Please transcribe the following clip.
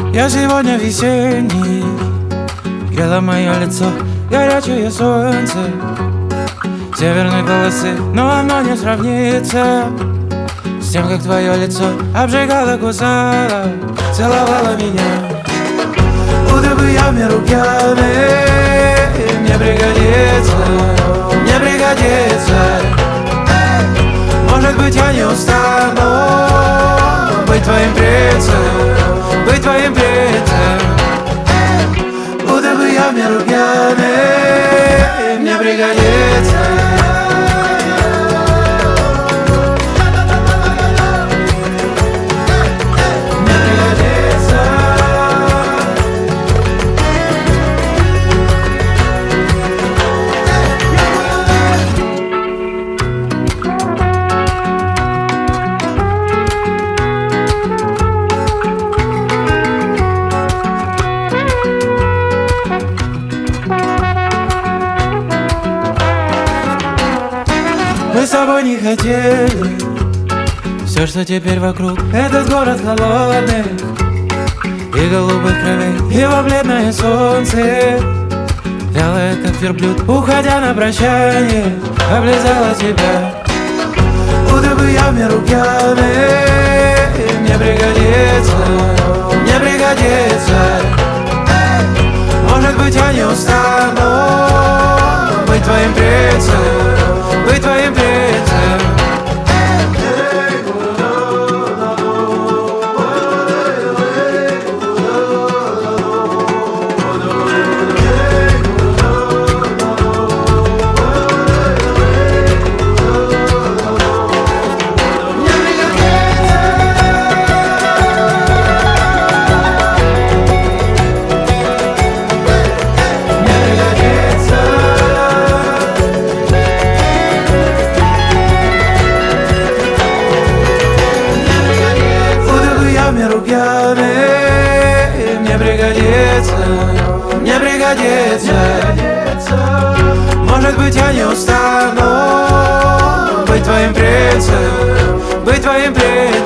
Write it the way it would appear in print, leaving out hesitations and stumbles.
Я сегодня весенний, грело мое лицо горячее солнце северной полосы, но оно не сравнится с тем, как твое лицо обжигало, кусало, целовало меня. Будто бы я в миру пьяный, мне пригодится, мне пригодится. Может быть, я не устану быть твоим принцем, быть твоим принцем. Будто бы я в миру пьяный, мне пригодится. Мы с тобой не хотели все, что теперь вокруг. Этот город холодный и голубых кровей. Его бледное солнце, вялое как верблюд, уходя на прощание, облизала тебя. Будто бы я в миру пьяный, мне пригодится, мне пригодится. Может быть, я не устану быть твоим принцем, быть твоим принцем. Мне пригодится, мне пригодится. Может быть, я не устану быть твоим принцем, быть твоим принцем.